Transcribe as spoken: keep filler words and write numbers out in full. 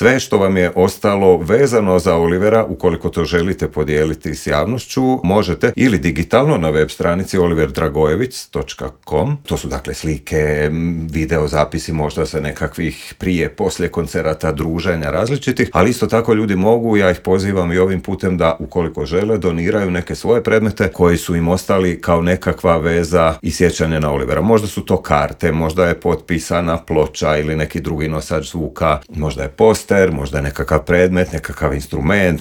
Sve što vam je ostalo vezano za Olivera, ukoliko to želite podijeliti s javnošću, možete ili digitalno na web stranici oliver dragojevic točka com. To su dakle slike, video zapisi možda sa nekakvih prije, poslije koncerata, druženja različitih, ali isto tako ljudi mogu, ja ih pozivam i ovim putem da ukoliko žele doniraju neke svoje predmete koji su im ostali kao nekakva veza i sjećanje na Olivera. Možda su to karte, možda je potpisana ploča ili neki drugi nosač zvuka, možda je poster, možda je nekakav predmet, nekakav instrument,